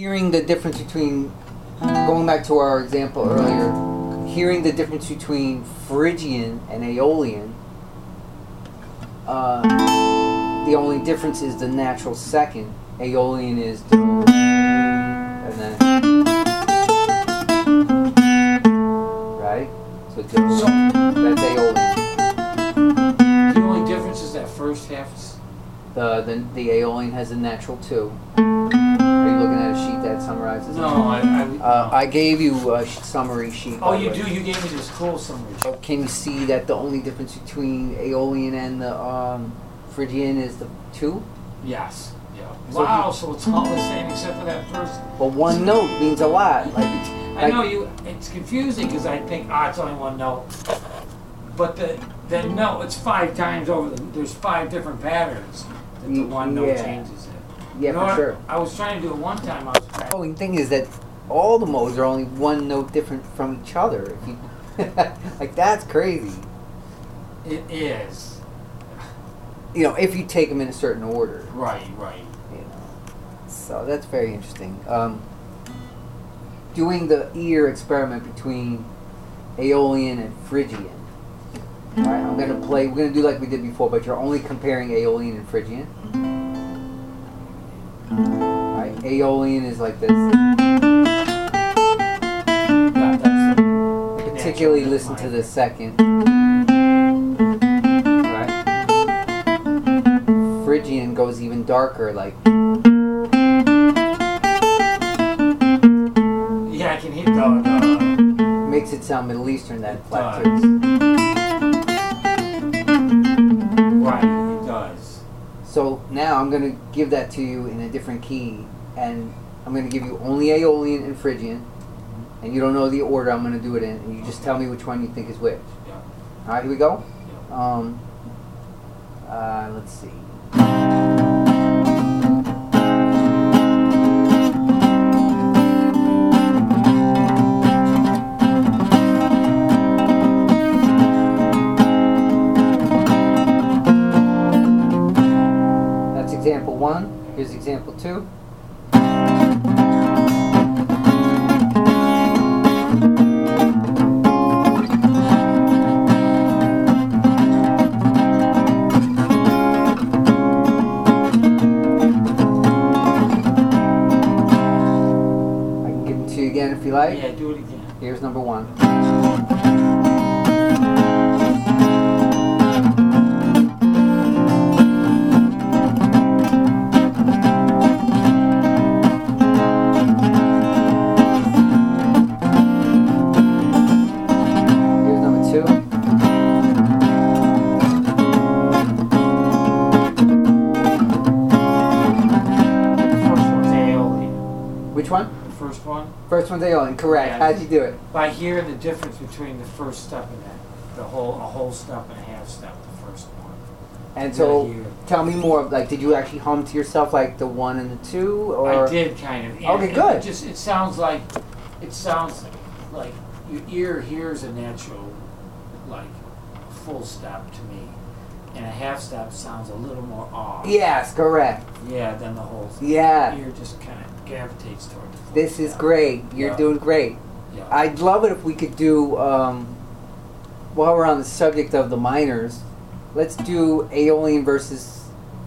hearing the difference between, going back to our example earlier, hearing the difference between Phrygian and Aeolian, the only difference is the natural second. Aeolian is do, and then, right? So do, that's Aeolian. The only difference is that first half. The Aeolian has a natural 2. Are you looking at a sheet that summarizes it? No, I gave you a summary sheet. Oh, you do? You gave me this cool summary sheet. Can you see that the only difference between Aeolian and the Phrygian is the 2? Yes. Yeah. So wow, so it's all the same except for that first. Well, one note means a lot. I know you. It's confusing because I think, it's only one note. But the note, it's 5 times over. There's 5 different patterns that the one note changes it. Yeah, for sure. I was trying to do it one time. I was The only thing is that all the modes are only one note different from each other. If you, like, that's crazy. It is. You know, if you take them in a certain order. Right. You know, so that's very interesting. Doing the ear experiment between Aeolian and Phrygian. All right, I'm gonna play. We're gonna do like we did before, but you're only comparing Aeolian and Phrygian. All right, Aeolian is like this. Particularly listen to the second. Right. Phrygian goes even darker, like. Yeah, I can hear the. Makes it sound Middle Eastern, that flat 2s. Right, it does. So now I'm going to give that to you in a different key, and I'm going to give you only Aeolian and Phrygian, and you don't know the order I'm going to do it in, and you just tell me which one you think is which. Yeah. All right, here we go. Yeah. Let's see. Example 1, here's example 2. I can give them to you again if you like. Yeah, do it again. Here's number 1. First one's Aeolian, correct. Yeah. How'd you do it? By hearing the difference between the first step and that, a whole step and a half step, the first one. And so, tell me more. Like, did you actually hum to yourself like the 1 and the 2, or? I did kind of. Okay, good. It sounds like your ear hears a natural, like, full step to me, and a half step sounds a little more off. Yes, correct. Yeah, then the whole ear just kind of gravitates toward the full This is great. You're doing great. Yeah. I'd love it if we could do, while we're on the subject of the minors, let's do Aeolian versus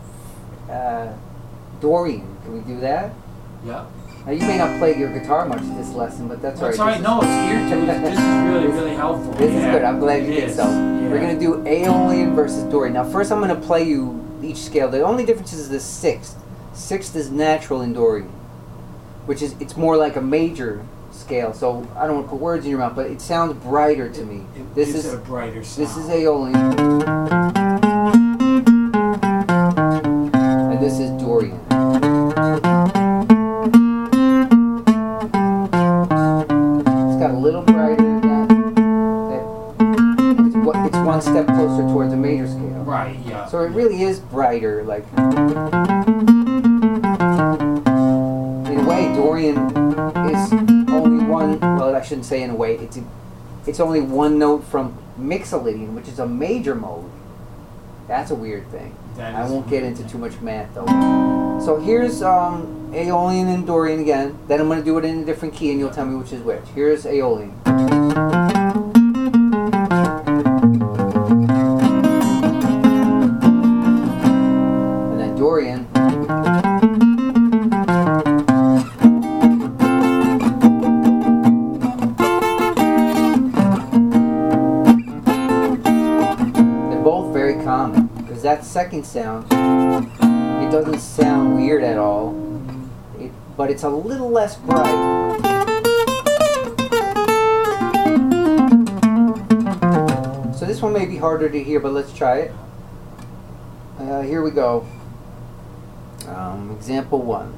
Dorian. Can we do that? Yeah. Now, you may not play your guitar much this lesson, but that's all right. That's all right. No, it's ear too. This is really, really helpful. This is good. I'm glad you think so. Yeah. We're going to do Aeolian versus Dorian. Now, first I'm going to play you each scale. The only difference is the 6th. 6th is natural in Dorian, which is, it's more like a major scale. So I don't want to put words in your mouth, but it sounds brighter to me. This is a brighter sound. This is Aeolian, and this is Dorian. It's got a little brighter. It's one step closer towards a major scale. Right. Yeah. So it really is brighter, like. In a way, Dorian is only one. Well, I shouldn't say in a way. It's only one note from Mixolydian, which is a major mode. That's a weird thing. I won't get into too much math though. So here's Aeolian and Dorian again. Then I'm going to do it in a different key and you'll tell me which is which. Here's Aeolian. And then Dorian. They're both very common because that second sound, it doesn't sound weird at all, but it's a little less bright. So this one may be harder to hear, but let's try it. Here we go. Example 1.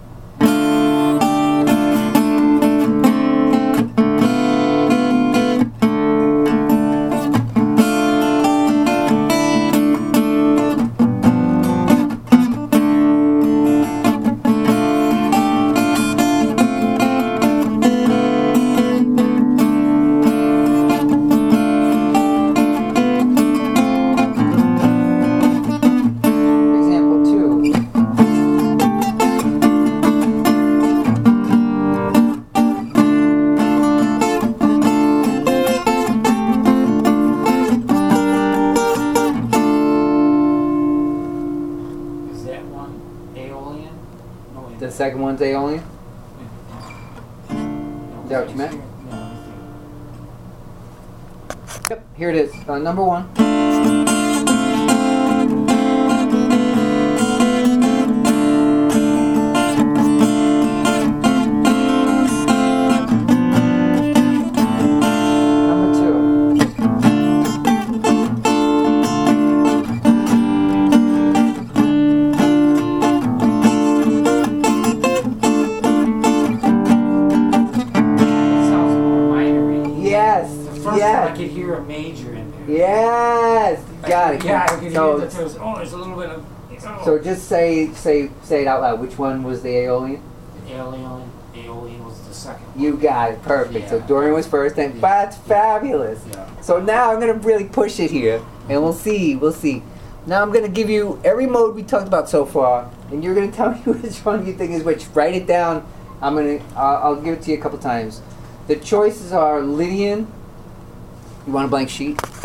The second one's Aeolian? Is that what you meant? Yep, here it is. Number 1. I could hear a major in there. Yes, got it. Yeah, I could hear that there was. Oh, there's a little bit of. Oh. So just say it out loud. Which one was the Aeolian? Aeolian was the second one. You got it, perfect. Yeah. So Dorian was first, and that's fabulous. Yeah. So now I'm gonna really push it here, and we'll see. Now I'm gonna give you every mode we talked about so far, and you're gonna tell me which one you think is which. Write it down. I'll give it to you a couple times. The choices are Lydian. You want a blank sheet?